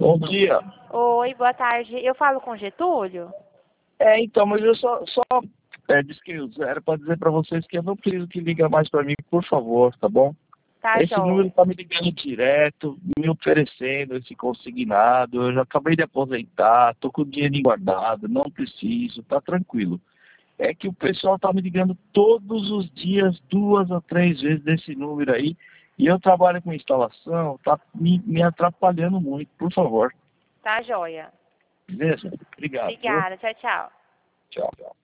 Bom dia. Oi, boa tarde. Eu falo com Getúlio? Então, mas eu só disse que era para dizer para vocês que eu não preciso que liga mais para mim, por favor, tá bom? Tá, Esse número joia. tá me ligando direto, me oferecendo esse consignado, eu já acabei de aposentar, tô com o dinheiro guardado, não preciso, tá tranquilo. É que o pessoal tá me ligando todos os dias, 2 ou 3 vezes desse número aí, e eu trabalho com instalação, tá me atrapalhando muito, por favor. Tá, joia. Beleza? Obrigado, viu? Obrigada. Tchau, tchau. Tchau.